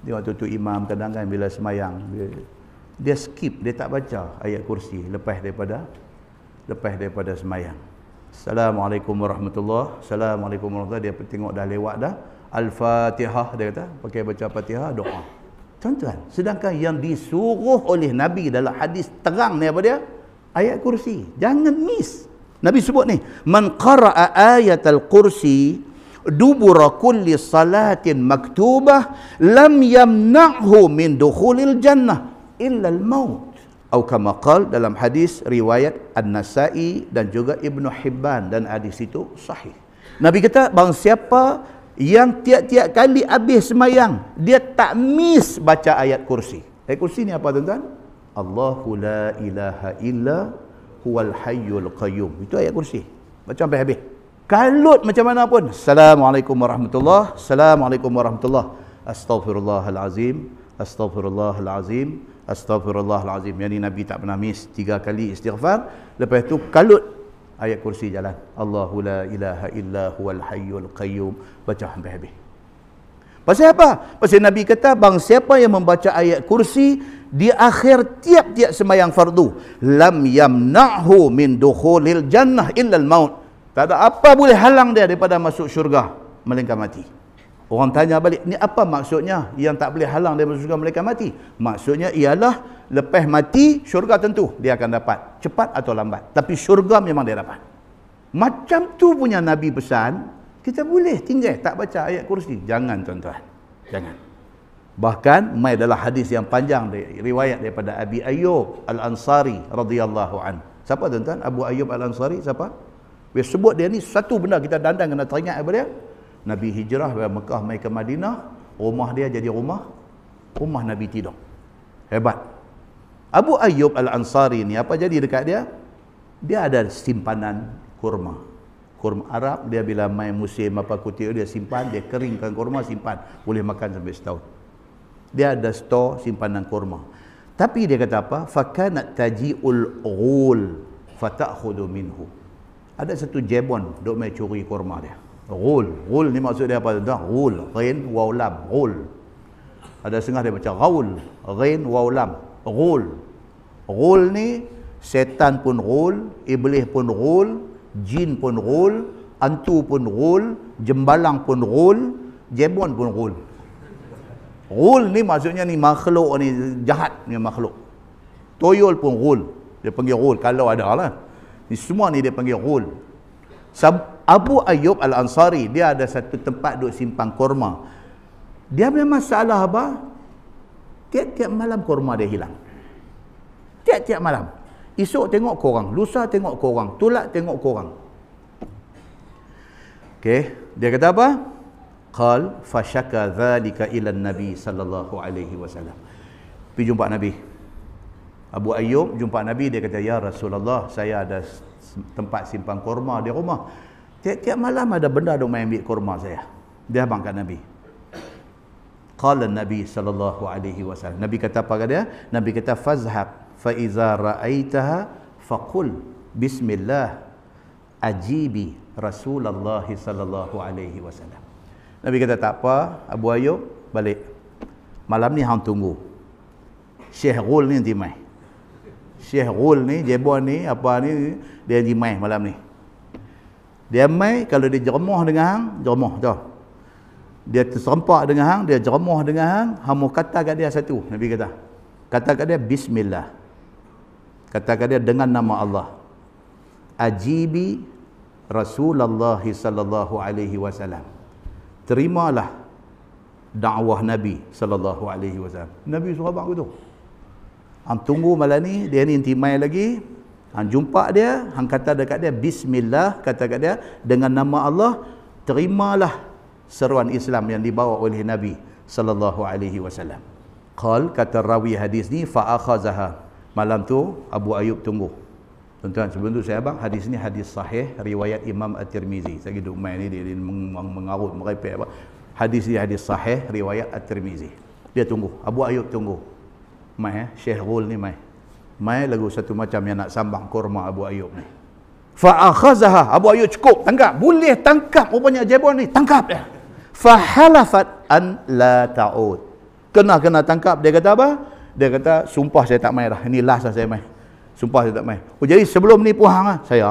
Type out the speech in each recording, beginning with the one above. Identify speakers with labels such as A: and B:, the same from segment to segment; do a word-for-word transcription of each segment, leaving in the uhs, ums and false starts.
A: Dia waktu tu imam kadang-kadang bila semayang dia, dia skip, dia tak baca ayat kursi lepas daripada lepas daripada semayang. Assalamualaikum warahmatullahi Assalamualaikum warahmatullahi dia tengok dah lewat dah. Al-Fatihah dia kata, pakai baca Fatihah, doa. Tuan-tuan, sedangkan yang disuruh oleh Nabi dalam hadis terang ni apa dia? Ayat kursi. Jangan miss. Nabi sebut ni, man qara'a ayatal kursi dubura kulli salatin maktubah lam yamna'hu min dukhulil jannah illa al-maut. Atau kama qala dalam hadis riwayat An-Nasa'i dan juga Ibnu Hibban, dan hadis itu sahih. Nabi kata, bang siapa yang tiap-tiap kali habis semayang dia tak miss baca ayat kursi. Ayat kursi ni apa tuan-tuan? Allahu la ilaha illa huwal hayyul qayyum. Itu ayat kursi. Baca sampai habis. Kalut macam mana pun. Assalamualaikum warahmatullahi Assalamualaikum warahmatullahi Astaghfirullahalazim Astaghfirullahalazim Astaghfirullahalazim. Yang ni Nabi tak pernah miss. Tiga kali istighfar. Lepas tu kalut ayat kursi jalan. Allahu la ilaha illa huwal hayyul qayyum. Baca sampai habis. Pasal apa? Pasal Nabi kata, bang siapa yang membaca ayat kursi di akhir tiap-tiap sembahyang fardu, lam yamna'hu min dukhulil jannah illa al-maut. Tak ada apa boleh halang dia daripada masuk syurga melainkan mati. Orang tanya balik, ni apa maksudnya yang tak boleh halang dia masuk syurga melainkan mati? Maksudnya ialah lepas mati syurga tentu dia akan dapat, cepat atau lambat. Tapi syurga memang dia dapat. Macam tu punya Nabi pesan, kita boleh tinggal tak baca ayat kursi. Jangan tuan-tuan. Jangan. Bahkan mai adalah hadis yang panjang riwayat daripada Abi Ayyub Al-Ansari radhiyallahu an. Siapa tuan-tuan? Abu Ayyub Al-Ansari siapa? Dia sebut dia ni satu benda kita dandang kena teringat apa dia? Nabi hijrah dari Mekah mai ke Madinah, rumah dia jadi rumah rumah Nabi tidur. Hebat. Abu Ayyub Al-Ansari ni apa jadi dekat dia? Dia ada simpanan kurma. Kurma Arab, dia bila main musim apa kutiak dia simpan, dia keringkan kurma, simpan, boleh makan sampai setahun. Dia ada stor simpanan kurma. Tapi dia kata apa? Fakanat taji'ul ghul fata'khudhu minhu. Ada satu jebon duk mai curi kurma dia. Ghul, ghul ni maksud dia apa tuan? Ghul, ghain waw lam, ghul. Ada setengah dia baca ghaul, ghain waw lam, ghul. Ghul ni setan pun ghul, iblis pun ghul, jin pun ghul, antu pun ghul, jembalang pun ghul, jebon pun ghul. Ghul ni maksudnya ni makhluk ni jahat ni makhluk. Toyol pun ghul. Dia panggil ghul kalau ada lah. Ni semua ni dia panggil ghul. Abu Ayyub Al-Ansari dia ada satu tempat duk simpan kurma. Dia punya masalah apa? Tiap-tiap malam kurma dia hilang. Tiap-tiap malam. Esok tengok korang, lusa tengok korang, tulak tengok korang. Okey, dia kata apa? Qal fashaka dhalika ila Nabi sallallahu alaihi wasallam. Pergi jumpa Nabi. Abu Ayyub jumpa Nabi, dia kata, ya Rasulullah, saya ada tempat simpan kurma di rumah. Tiap-tiap malam ada benda duk main ambil kurma saya. Dia abang kat Nabi. Qala Nabi sallallahu alaihi wasallam. Nabi kata apa kat dia? Nabi kata fazhab fa iza ra'aitaha faqul bismillah ajibi Rasulullah sallallahu alaihi wasallam. Nabi kata tak apa, Abu Ayyub balik. Malam ni hang tunggu. Syekh Ghul ni nanti mai. Syekh Ghul ni, jebon ni, apa ni, dia nanti mai malam ni. Dia mai, kalau dia jeremuh dengan hang, jeremuh tu. Dia terserempak dengan hang, dia jeremuh dengan hang, hang mau kata kat dia satu, Nabi kata. Kata kat dia bismillah. Kata kat dia dengan nama Allah. Ajibi Rasulullah sallallahu alaihi wasallam. Terimalah dakwah Nabi sallallahu alaihi wasallam. Nabi suruh abang begitu. Hang tunggu malam ni, dia ni nanti mai lagi. Hang jumpa dia, hang kata dekat dia bismillah, kata kat dia dengan nama Allah, terimalah seruan Islam yang dibawa oleh Nabi sallallahu alaihi wasallam. Qal, kata rawi hadis ni, fa akhazaha. Malam tu Abu Ayyub tunggu. Tuan-tuan, sebelum tu saya abang, hadis ni hadis sahih riwayat Imam At-Tirmizi. Saya duduk main ni dia, dia mengarut merepek apa. Hadis ni hadis sahih riwayat At-Tirmizi. Dia tunggu, Abu Ayyub tunggu. Mai eh, Syekh Ghul ni mai. Mai lagu satu macam yang nak sambang kurma Abu Ayyub ni. Fa akhazaha, Abu Ayyub cukup, tangkap, boleh tangkap rupanya jebon ni, tangkap dia. Fa halafat an la ta'ud. Kena-kena tangkap. Dia kata apa? Dia kata, sumpah saya tak main dah. Ini last lah saya main. Sumpah saya tak main. Oh, jadi sebelum ni pun hang lah. Saya.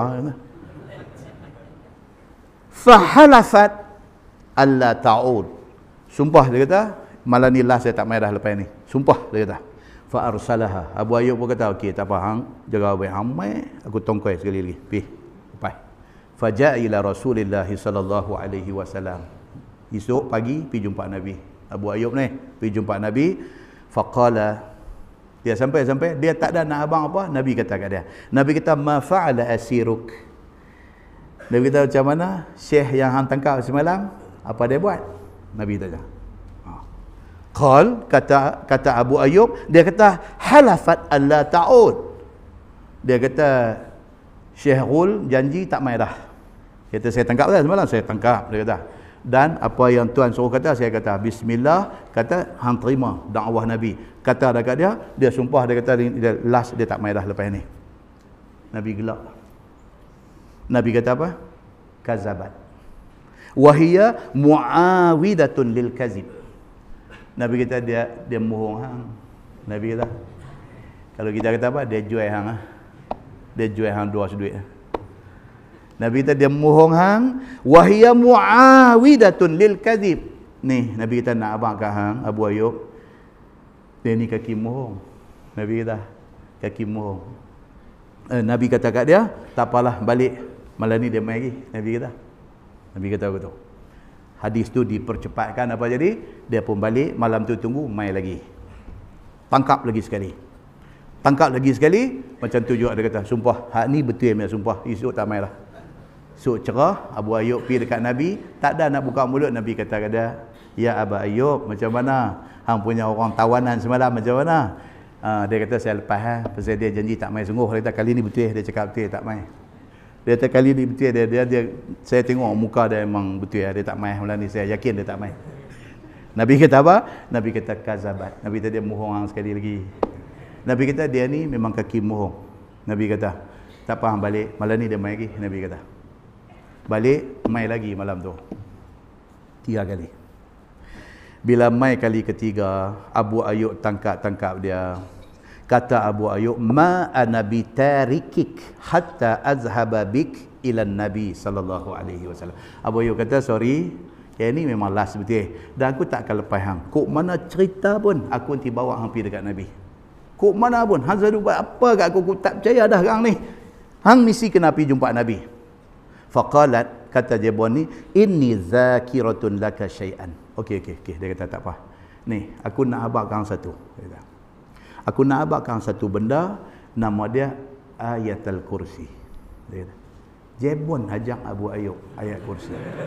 A: Fahalafat alla ta'ud. Sumpah dia kata, malam ni last saya tak main dah lepas ni. Sumpah dia kata. Fa arsalaha. Abu Ayyub pun kata, okey tak apa hang, jaga baik hang mai, aku tongkoi sekali lagi. Pi. Lepas. Faja'a ila Rasulillah sallallahu alaihi wasallam. Esok pagi pergi jumpa Nabi. Abu Ayyub ni pergi jumpa Nabi. Faqala, dia sampai-sampai dia tak ada nak abang apa, Nabi kata kat dia. Nabi kata, ma fa'ala asiruk. Nabi kata, macam mana syekh yang hang tangkap semalam, apa dia buat? Nabi tanya. Qal, kata kata Abu Ayyub, dia kata halafat alla ta'ud. Dia kata Syekh Ghul janji tak mai dah. Kata saya tangkap dah semalam, saya tangkap, dia kata. Dan apa yang tuan suruh kata, saya kata bismillah, kata hang terima dakwah Nabi. Kata dekat dia, dia sumpah, dia kata dia last dia tak mai dah lepas ni. Nabi gelak. Nabi kata apa? Kazabat. Wahia muawidatun lil kazib. Nabi kata dia dia mohong hang. Nabi kata, kalau kita kata apa, dia jual hang ah. Dia jual hang dua seduit. Nabi kata dia mohong hang, wahia muawidatun lil kadzib. Ni Nabi kata nak abang kat hang Abu Ayyub. Dia ni kaki mohong. Nabi kata kaki mohong. Eh, Nabi kata kat dia, tak apalah balik. Malam ni dia mai lagi. Nabi kata. Nabi kata begitu. Hadis tu dipercepatkan, apa jadi? Dia pun balik, malam tu tunggu, mai lagi. Tangkap lagi sekali. Tangkap lagi sekali, macam tu juga dia kata, sumpah, hak ni betul yang sumpah, esok tak mai lah. Esok cerah, Abu Ayyub pergi dekat Nabi, tak ada nak buka mulut, Nabi kata kat dia, ya Abu Ayyub, macam mana? Hang punya orang tawanan semalam macam mana? Uh, dia kata, saya lepas, ha? Pasal dia janji tak mai sungguh. Dia kata, kali ni betul, dia cakap betul, tak mai. Dia kata kali ni betul dia, dia, dia saya tengok muka dia memang betul ya, dia tak mai malam ni, saya yakin dia tak mai. Nabi kata apa? Nabi kata kazabat. Nabi kata dia mohong sekali lagi. Nabi kata dia ni memang kaki mohong. Nabi kata tak apa, balik malam ni dia mai lagi. Nabi kata balik, mai lagi malam tu tiga kali. Bila mai kali ketiga, Abu Ayyub tangkap-tangkap dia. Kata Abu Ayyub, ma ana bitarikik hatta azhaba bik ila Nabi sallallahu alaihi wasallam. Abu Ayyub kata, sorry, yang ni memang last betul. Dan aku tak akan lepas hang. Kok mana cerita pun aku nanti bawa hang pergi dekat Nabi. Kok mana pun hang selalu buat apa kat aku, aku tak percaya dah hang ni. Hang mesti kena pergi jumpa Nabi. Faqalat, kata Jabon ni, inni zakiratun laka syai'an. Okey okey okey, dia kata tak apa. Ni, aku nak abang hang satu. Dia kata, aku nak abakkan satu benda, nama dia Ayatul Kursi. Dia kata, Jebon ajak Abu Ayyub ayat kursi.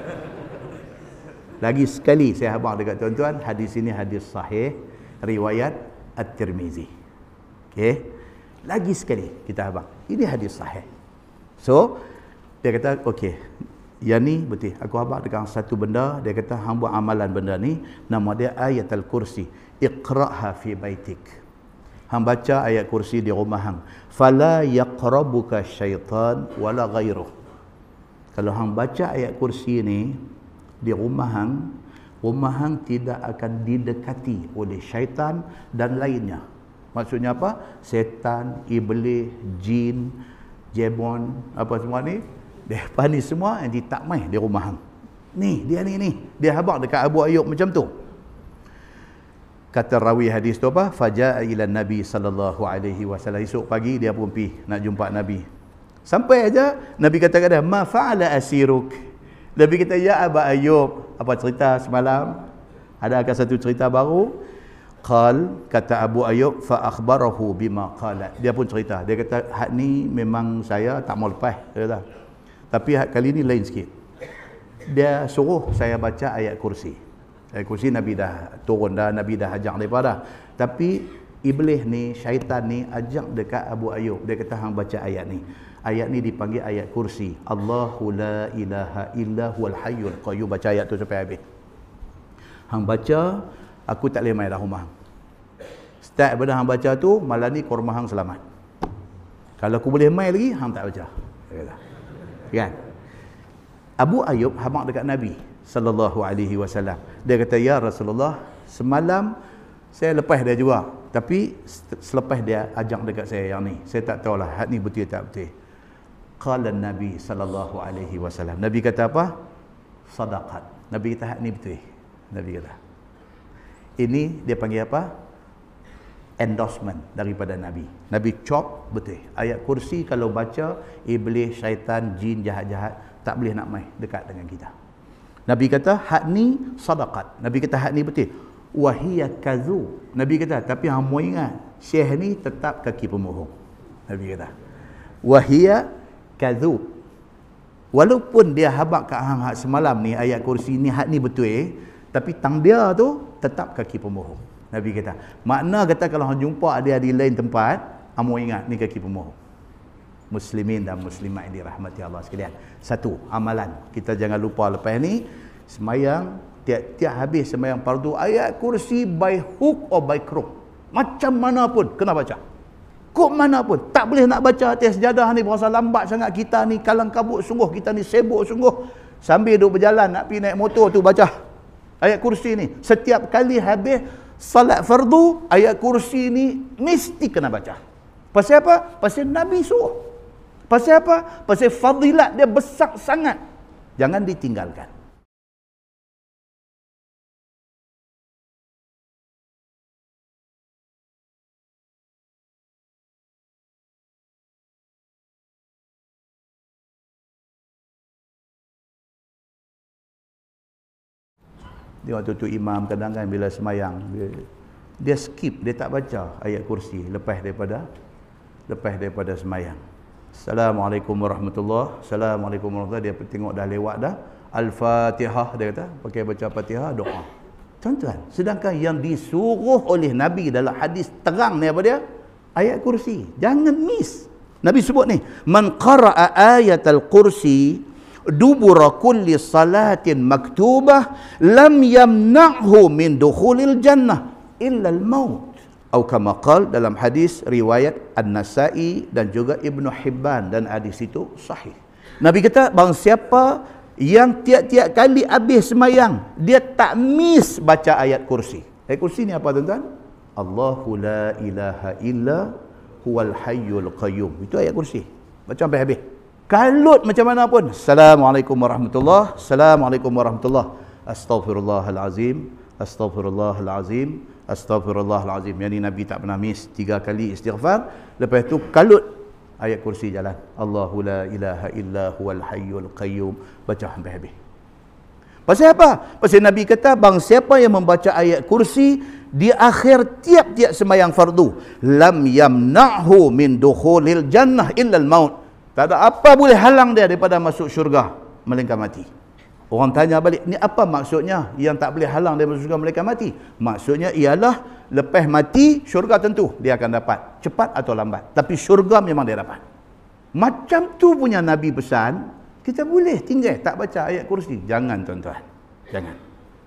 A: Lagi sekali saya habaq dekat tuan-tuan, hadis ini hadis sahih riwayat At-Tirmizi. Okey. Lagi sekali kita habaq. Ini hadis sahih. So, dia kata okey, yang ni betul. Aku habaq dekat satu benda, dia kata hang buat amalan benda ni, nama dia Ayatul Kursi. Iqra'ha fi baitik. Hang baca ayat kursi di rumah hang. Fala yaqrabuka syaitan wala ghairuh. Kalau hang baca ayat kursi ni di rumah hang, rumah hang tidak akan didekati oleh syaitan dan lainnya. Maksudnya apa? Setan, iblis, jin, jebon, apa semua ni, depa ni semua yang tak mai di rumah hang. Ni, dia ni ni. Dia habaq dekat Abu Ayyub macam tu. Kata rawi hadis tu apa? Faja'a ila Nabi sallallahu alaihi wasallam. Esok pagi dia pun pergi nak jumpa Nabi. Sampai aja Nabi kata kat dia, "Ma fa'ala asiruk?" Nabi kata, "Ya Abu Ayyub, apa cerita semalam? Adakah satu cerita baru?" Qal, kata Abu Ayyub, fa akhbarahu bima qala. Dia pun cerita. Dia kata, "Hak ni memang saya tak mau lepas." Dia kata. Tapi hak kali ni lain sikit. Dia suruh saya baca ayat kursi. Ayat kursi Nabi dah turun dah, Nabi dah ajak mereka dah. Tapi iblis ni, syaitan ni ajak dekat Abu Ayyub. Dia kata hang baca ayat ni. Ayat ni dipanggil ayat kursi. Allahu la ilaha illa huwal hayyul qayyum. Baca ayat tu sampai habis. Hang baca, aku tak boleh mai dah rumah. Start pada hang baca tu, malam ni korma hang selamat. Kalau aku boleh mai lagi, hang tak baca. Dia kata. Kan? Abu Ayyub habaq dekat Nabi sallallahu alaihi wasallam. Dia kata, "Ya Rasulullah, semalam Saya lepas dia juga. Tapi selepas dia ajak dekat saya yang ni, saya tak tahulah hak ni betul tak betul. Qala Nabi sallallahu alaihi wasallam. Nabi kata apa? Sadaqat. Nabi kata hak ni betul. Nabi kata. Ini dia panggil apa? Endorsement daripada Nabi. Nabi cop betul. Ayat kursi kalau baca, iblis, syaitan, jin jahat-jahat tak boleh nak mai dekat dengan kita. Nabi kata hak ni sadaqat. Nabi kata hak ni betul. Wahiyya kazu. Nabi kata tapi hang mau ingat, syekh ni tetap kaki pemohong. Nabi kata wahiyya kazu. Walaupun dia habaq kat hang hak semalam ni ayat kursi ni hak ni betul, eh, tapi tang dia tu tetap kaki pemohong. Nabi kata, makna kata kalau hang jumpa ada di lain tempat, hang mau ingat ni kaki pemohong. Muslimin dan muslimat yang dirahmati Allah sekalian. Satu, amalan. Kita jangan lupa lepas ni semayang, tiap-tiap habis semayang fardu, ayat kursi by hook or by crook. Macam mana pun kena baca. Kok mana pun tak boleh nak baca atas sejadah ni, berasa lambat sangat kita ni, kalang kabut sungguh, kita ni sibuk sungguh. Sambil duduk berjalan nak pergi naik motor tu baca ayat kursi ni. Setiap kali habis salat fardu, ayat kursi ni mesti kena baca. Pasal apa? Pasal Nabi suruh. Pasal apa? Pasal fadilat dia besar sangat. Jangan ditinggalkan. Dia waktu tu imam kadang-kadang bila semayang, dia, dia skip, dia tak baca ayat kursi lepas daripada lepas daripada semayang. Assalamualaikum warahmatullahi wabarakatuh. Assalamualaikum warahmatullahi wabarakatuh. Dia tengok dah lewat dah. Al-Fatihah dia kata, pakai baca Fatihah, doa. Tuan-tuan, sedangkan yang disuruh oleh Nabi dalam hadis terang ni apa dia? Ayat kursi. Jangan miss. Nabi sebut ni, man qara'a ayatal kursi dubura kulli salatin maktubah lam yamna'hu min dukhulil jannah illa al-maut. Atau kama qala dalam hadis riwayat An-Nasa'i dan juga Ibnu Hibban, dan hadis itu sahih. Nabi kata bang siapa yang tiap-tiap kali habis semayang dia tak miss baca ayat kursi. Ayat kursi ni apa tuan-tuan? Allahu la ilaha illa huwal hayyul qayyum. Itu ayat kursi. Baca sampai habis. Kalut macam mana pun. Assalamualaikum warahmatullahi wabarakatuh. Assalamualaikum warahmatullahi wabarakatuh. Astaghfirullahalazim. Astaghfirullahalazim. Astaghfirullahalazim. Yang ni Nabi tak pernah miss. Tiga kali istighfar. Lepas tu kalut ayat kursi jalan. Allahu la ilaha illa huwal hayyul qayyum. Baca sampai habis. Pasal apa? Pasal Nabi kata bang siapa yang membaca ayat kursi di akhir tiap-tiap sembahyang fardu, lam yamna'hu min dukhulil jannah illa al-maut. Tak ada apa boleh halang dia daripada masuk syurga melainkan mati. Orang tanya balik, ni apa maksudnya yang tak boleh halang dia masuk syurga melainkan mati? Maksudnya ialah lepas mati syurga tentu dia akan dapat, cepat atau lambat. Tapi syurga memang dia dapat. Macam tu punya Nabi pesan, kita boleh tinggal tak baca ayat kursi. Jangan tuan-tuan. Jangan.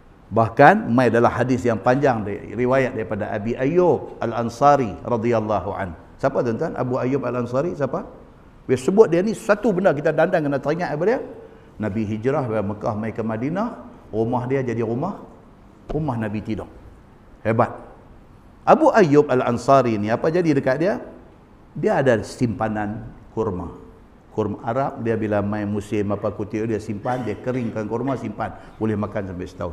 A: Bahkan mai dalam hadis yang panjang riwayat daripada Abi Ayyub Al-Ansari radhiyallahu an. Siapa tuan-tuan? Abu Ayyub Al-Ansari siapa? Dia sebut dia ni satu benda kita dandang kena teringat apa dia. Nabi hijrah dari Mekah mai ke Madinah, rumah dia jadi rumah rumah Nabi tidur. Hebat. Abu Ayyub Al-Ansari ni apa jadi dekat dia? Dia ada simpanan kurma. Kurma Arab dia bila mai musim apa kutiak dia simpan, dia keringkan kurma simpan, boleh makan sampai setahun.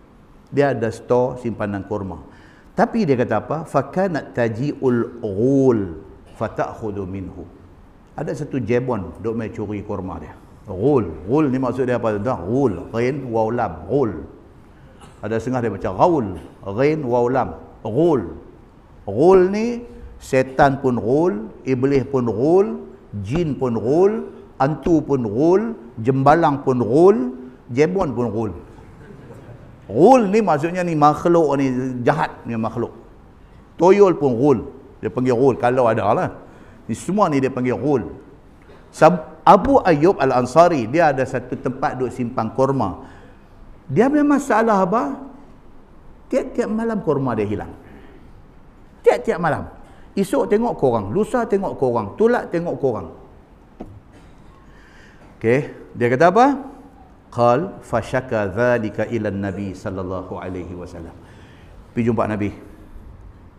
A: Dia ada stor simpanan kurma. Tapi dia kata apa? Fakanat taji'ul ghul fata'khudhu minhu. Ada satu jebon duk mai curi kurma dia. Ghul. Ghul ni maksud dia apa tuan? Ghul. Ghain waw lam. Ghul. Ada setengah dia baca ghaul. Ghain waw lam. Ghul. Ghul ni setan pun ghul, iblis pun ghul, jin pun ghul, antu pun ghul, jembalang pun ghul, jebon pun ghul. Ghul ni maksudnya ni makhluk ni jahat ni makhluk. Toyol pun ghul. Dia panggil ghul kalau ada lah. Ni semua ni dia panggil ghul. Abu Ayyub Al-Ansari dia ada satu tempat duk simpan kurma. Dia punya masalah apa? Tiap-tiap malam kurma dia hilang. Tiap-tiap malam. Esok tengok korang, lusa tengok korang, tulak tengok korang. Okey, dia kata apa? Qal fashaka dhalika ila Nabi sallallahu alaihi wasallam. Pergi jumpa Nabi.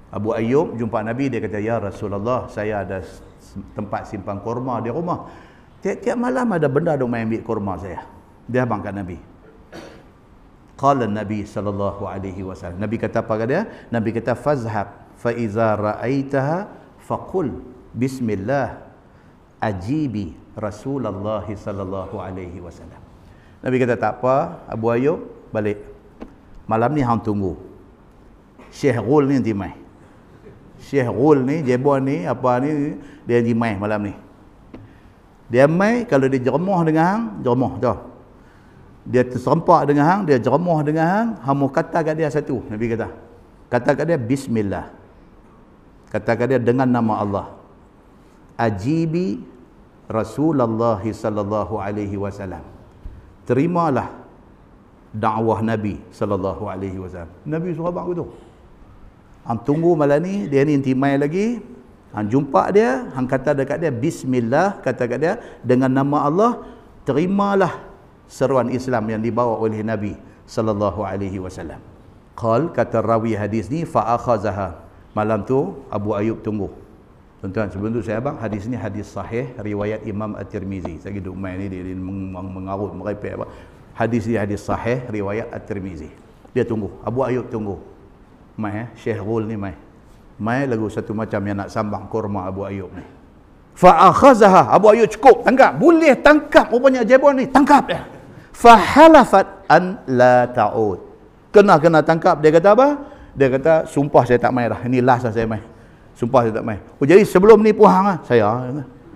A: Abu Ayyub jumpa Nabi, dia kata, ya Rasulullah, saya ada tempat simpan kurma di rumah. Tiap-tiap malam ada benda duk main ambil kurma saya. Dia abang kat Nabi. Qala Nabi sallallahu alaihi wasallam. Nabi kata apa kat dia? Nabi kata, fazhab fa iza ra'aitaha faqul bismillah ajibi Rasulullah sallallahu alaihi wasallam. Nabi kata, tak apa Abu Ayyub, balik. Malam ni hang tunggu. Syekh Ghul ni nanti mai. Syekh Ghul ni, Jebon ni, apa ni, dia nanti mai malam ni. Dia mai, kalau dia jeremuh dengan hang, jeremuh tau. Dia terserempak dengan hang, dia jeremuh dengan hang, hang mau kata kat dia satu, Nabi kata. Kata kat dia bismillah. Kata kat dia dengan nama Allah. Ajibi Rasulullah sallallahu alaihi wasallam. Terimalah dakwah Nabi sallallahu alaihi wasallam. Nabi suruh abang begitu. Hang tunggu malam ni, dia ni nanti mai lagi. Hang jumpa dia, hang kata dekat dia bismillah, kata kat dia dengan nama Allah, terimalah seruan Islam yang dibawa oleh Nabi sallallahu alaihi wasallam. Qal, kata rawi hadis ni, fa akhazaha. Malam tu Abu Ayyub tunggu. Tuan-tuan, sebelum tu saya abang, hadis ni hadis sahih riwayat Imam At-Tirmizi. Saya duk main ni dia, dia mengarut merepek apa. Hadis ni hadis sahih riwayat At-Tirmizi. Dia tunggu, Abu Ayyub tunggu. Mai eh, Syekh Ghul ni mai. Mai lagu satu macam yang nak sambang kurma Abu Ayyub ni. Fa akhazaha, Abu Ayyub cukup, tangkap, boleh tangkap rupanya Jebon ni, tangkap dia. Fa halafat an la ta'ud. Kena kena tangkap, dia kata apa? Dia kata, sumpah saya tak mai dah. Ini last lah saya mai. Sumpah saya tak mai. Oh, jadi sebelum ni pun hang ah, saya.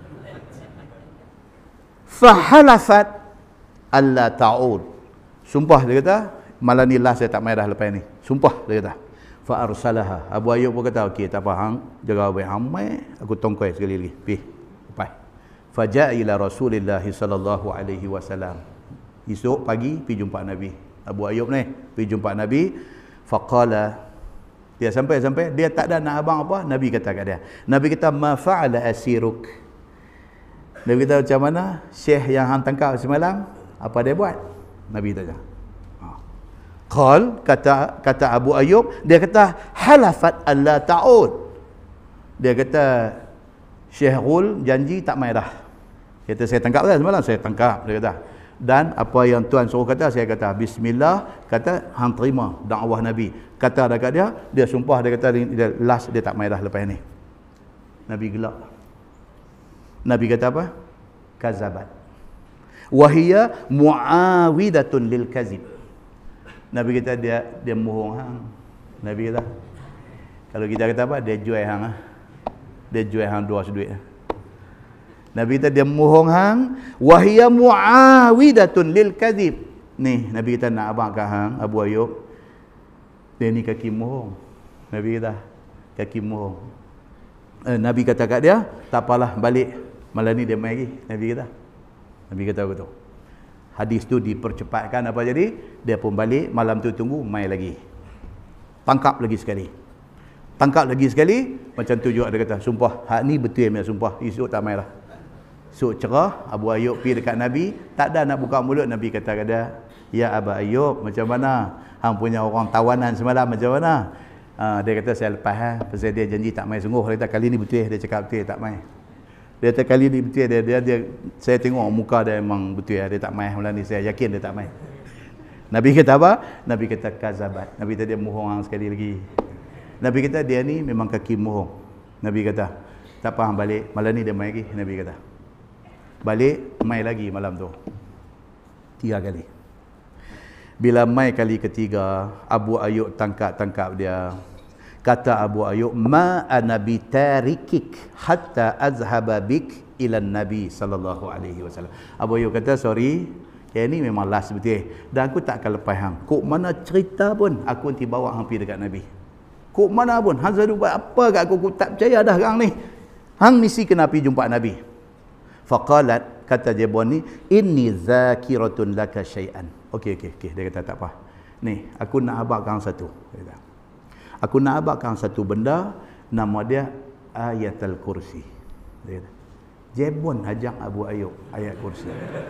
A: Fa halafat an la ta'ud. Sumpah dia kata, malam ni last saya tak mai dah lepas ni. Sumpah dia kata. Fa arsalaha. Abu Ayyub pun kata, okey tak apa hang, jaga baik hang mai, aku tongkoi sekali lagi. Pi. Lepas. Faja'a ila Rasulillah sallallahu alaihi wasallam. Esok pagi pergi jumpa Nabi. Abu Ayyub ni pergi jumpa Nabi. Faqala, dia sampai-sampai dia tak ada nak abang apa. Nabi kata kat dia. Nabi kata, ma fa'ala asiruk. Nabi kata, macam mana Syekh yang hang tangkap semalam, apa dia buat? Nabi tanya. Qal, kata kata Abu Ayyub, dia kata halafat alla ta'ud. Dia kata Syekh Ghul janji tak mai dah. Kata saya tangkap dah semalam, saya tangkap, dia kata. Dan apa yang tuan suruh kata, saya kata bismillah, kata hang terima dakwah Nabi. Kata dekat dia, dia sumpah, dia kata dia last dia tak mai dah lepas ni. Nabi gelak. Nabi kata apa? Kazabat. Wa hiya muawidatun lil kazib. Nabi kata dia dia bohong hang. Nabi kata, kalau kita kata apa, dia jual hang ah. Dia jual hang dua seduit. Nabi kata dia bohong hang, wa hiya muawidatun lil kadzib. Ni Nabi kata nak abang kat hang Abu Ayyub. Dia ni kaki bohong. Nabi kata kaki bohong. Eh, Nabi kata kat dia, tak apalah, balik. Malam ni dia mai lagi. Nabi kata. Nabi kata begitu. Hadis tu dipercepatkan, apa jadi? Dia pun balik, malam tu tunggu, mai lagi. Tangkap lagi sekali. Tangkap lagi sekali, macam tu juga dia kata, sumpah, hak ni betul yang sumpah, esok tak mai lah. Esok cerah, Abu Ayyub pergi dekat Nabi, tak ada nak buka mulut, Nabi kata kat dia, ya Abu Ayyub, macam mana? Hang punya orang tawanan semalam macam mana? Ha, dia kata, saya lepas ha, pasal dia janji tak mai sungguh. Dia kata, kali ni betul, dia cakap betul, tak mai. Dia kata kali ni betul, dia, dia, dia saya tengok muka dia memang betul ya, dia tak mai malam ni, saya yakin dia tak mai. Nabi kata apa? Nabi kata kazabat. Nabi kata dia bohong sekali lagi. Nabi kata dia ni memang kaki bohong. Nabi kata tak faham, balik malam ni dia mai lagi. Nabi kata balik, mai lagi malam tu tiga kali. Bila mai kali ketiga, Abu Ayyub tangkap-tangkap dia. Kata Abu Ayyub, ma ana bitarikik hatta azhaba bik ila Nabi sallallahu alaihi wasallam. Abu Ayyub kata, sorry, yang ni memang last betul. Dan aku tak akan lepas hang. Kok mana cerita pun aku nanti bawa hang pergi dekat Nabi. Kok mana pun hang selalu buat apa kat aku, aku tak percaya dah hang ni. Hang mesti kena pergi jumpa Nabi. Faqalat, kata Jebon ni, inni zakiratun laka syai'an. Okey okey okey, dia kata tak apa. Ni, aku nak abang hang satu. Dia kata, aku nak abang satu benda, nama dia Ayatul Kursi. Dia kata, Jebon ajak Abu Ayyub ayat kursi.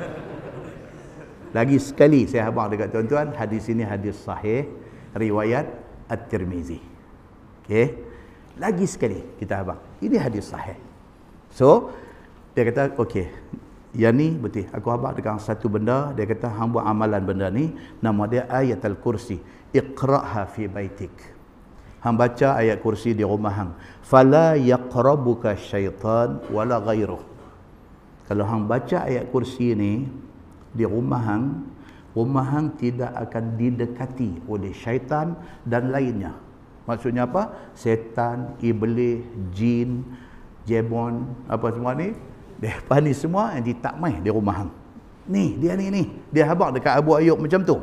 A: Lagi sekali saya abang dekat tuan-tuan, hadis ini hadis sahih riwayat At-Tirmizi. Okey. Lagi sekali kita abang. Ini hadis sahih. So, dia kata, okey, yang ni betul. Aku abang dengan satu benda, dia kata, hang buat amalan benda ni, nama dia ayatul kursi. Iqra'ha fi baitik. Hang baca ayat kursi di rumah hang. Fala yaqrabuka syaitan wala ghairuh. Kalau hang baca ayat kursi ni di rumah hang, rumah hang tidak akan didekati oleh syaitan dan lainnya. Maksudnya apa? Setan, iblis, jin, jebon, apa semua ni, depa ni semua yang tak mai di rumah hang. Ni, dia ni ni. Dia habaq dekat Abu Ayyub macam tu.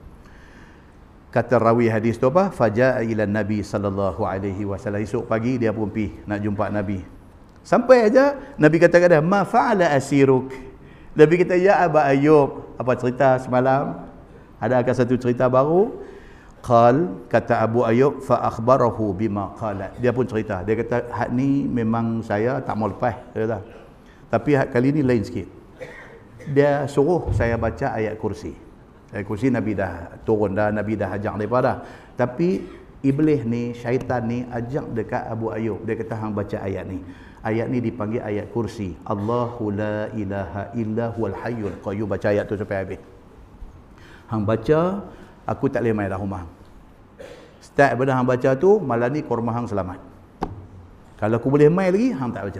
A: Kata rawi hadis tu apa? Faja'a ila Nabi sallallahu alaihi wasallam. Esok pagi dia pun pergi nak jumpa Nabi. Sampai aja Nabi kata kepada, "Ma fa'ala asiruk?" Nabi kata, "Ya Abu Ayyub, apa cerita semalam? Adakah satu cerita baru?" Qal, kata Abu Ayyub, fa akhbarahu bima qala. Dia pun cerita. Dia kata, "Hak ni memang saya tak mau lepas." Dia kata. Tapi hak kali ni lain sikit. Dia suruh saya baca ayat kursi. Ayat kursi Nabi dah turun dah, Nabi dah ajak mereka dah. Tapi iblis ni, syaitan ni ajak dekat Abu Ayyub. Dia kata, hang baca ayat ni. Ayat ni dipanggil ayat kursi. Allahu la ilaha illa huwal hayyul qayyum. Baca ayat tu sampai habis. Hang baca, aku tak boleh main dah rumah. Start pada hang baca tu, malam ni korma hang selamat. Kalau aku boleh main lagi, hang tak baca.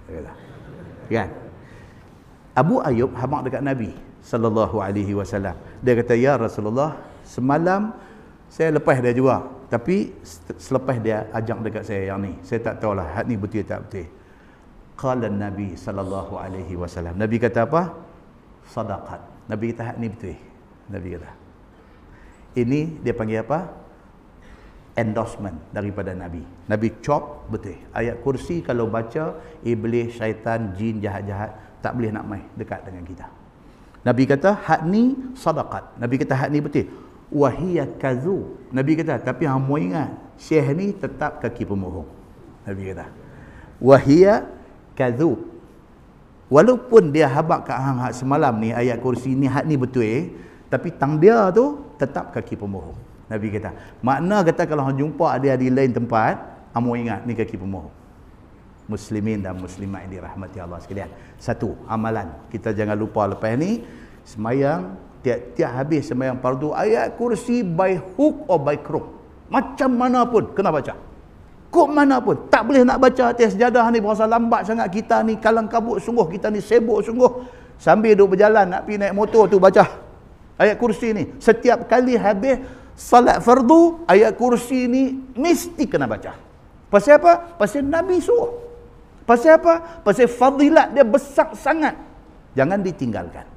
A: Kan? Abu Ayyub habaq dekat Nabi sallallahu alaihi wasallam. Dia kata, "Ya Rasulullah, semalam saya lepas dia juga. Tapi selepas dia ajak dekat saya yang ni, saya tak tahulah hak ni betul tak betul." Qala Nabi sallallahu alaihi wasallam. Nabi kata apa? Sadaqat. Nabi kata hak ni betul. Nabi kata. Ini dia panggil apa? Endorsement daripada Nabi. Nabi cop betul. Ayat kursi kalau baca, iblis, syaitan, jin jahat-jahat tak boleh nak mai dekat dengan kita. Nabi kata hak ni sadaqat. Nabi kata hak ni betul. Wahiyya kazu. Nabi kata tapi hang mau ingat, syekh ni tetap kaki pembohong. Nabi kata wahiyya kazu. Walaupun dia habaq kat hang hak semalam ni ayat kursi ni hak ni betul, eh, tapi tang dia tu tetap kaki pembohong. Nabi kata, makna kata kalau hang jumpa dia di lain tempat, hang mau ingat ni kaki pembohong. Muslimin dan muslimat yang dirahmati Allah sekalian. Satu, amalan. Kita jangan lupa lepas ni, semayang, tiap-tiap habis semayang fardu, ayat kursi by hook or by crook. Macam mana pun, kena baca. Kok mana pun. Tak boleh nak baca atas sejadah ni, berasa lambat sangat kita ni, kalang kabut sungguh, kita ni sibuk sungguh. Sambil duduk berjalan, nak pergi naik motor tu, baca ayat kursi ni. Setiap kali habis salat fardu, ayat kursi ni mesti kena baca. Pasal apa? Pasal Nabi suruh. Pasal apa? Pasal fadilat dia besar sangat. Jangan ditinggalkan.